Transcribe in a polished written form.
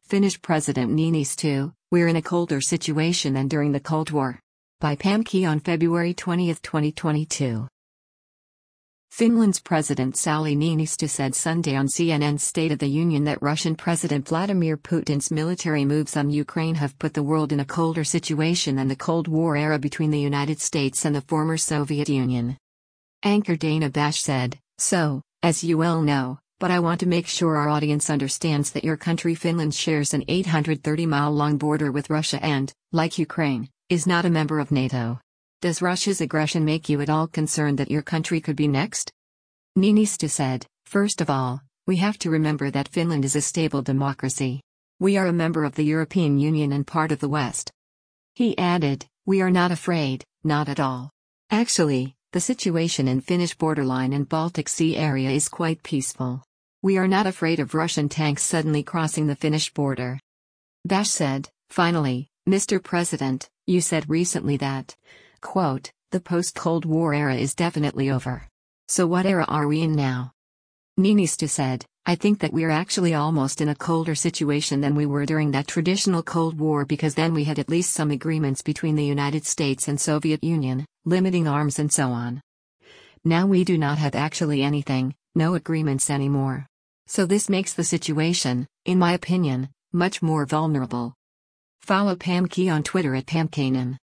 Finnish President Niinistö, we're in a colder situation than during the Cold War. By Pam Key on February 20, 2022. Finland's President Sauli Niinistö said Sunday on CNN's State of the Union that Russian President Vladimir Putin's military moves on Ukraine have put the world in a colder situation than the Cold War era between the United States and the former Soviet Union. Anchor Dana Bash said, "So, as you well know, but I want to make sure our audience understands that your country Finland shares an 830-mile-long border with Russia and, like Ukraine, is not a member of NATO. Does Russia's aggression make you at all concerned that your country could be next?" Niinistö said, "First of all, we have to remember that Finland is a stable democracy. We are a member of the European Union and part of the West." He added, "We are not afraid, not at all. Actually, the situation in Finnish borderline and Baltic Sea area is quite peaceful. We are not afraid of Russian tanks suddenly crossing the Finnish border." Bash said, "Finally, Mr. President, you said recently that, quote, the post-Cold War era is definitely over. So what era are we in now?" Niinistö said, "I think that we're actually almost in a colder situation than we were during that traditional Cold War because then we had at least some agreements between the United States and Soviet Union, limiting arms and so on. Now we do not have actually anything, no agreements anymore. So this makes the situation, in my opinion, much more vulnerable." Follow Pam Key on Twitter at PamKanan.